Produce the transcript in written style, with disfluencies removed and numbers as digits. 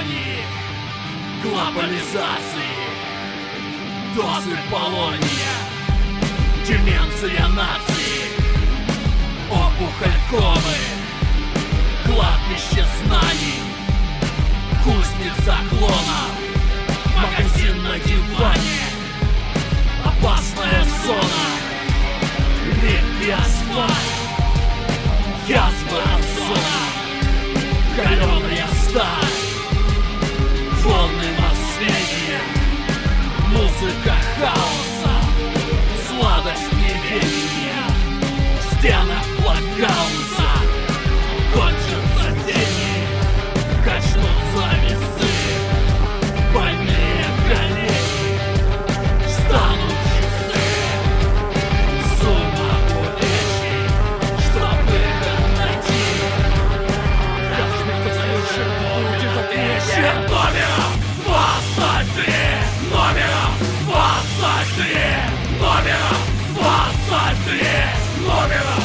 колонии, глобализации, дозы полония, деменция нации, опухоль комы, кладбище знаний, кузница клонов, магазин на диване, опасная зона, липкий асфальт, язва озона, калёная сталь, волны наследия, музыка хаоса, сладость неведения, в стенах блокаута кончатся деньги, качнутся весы, больные колени, встанут часы, с ума увечий, чтоб выход найти. Размется будет отвечен номером 23, номером 23, номером 23, номером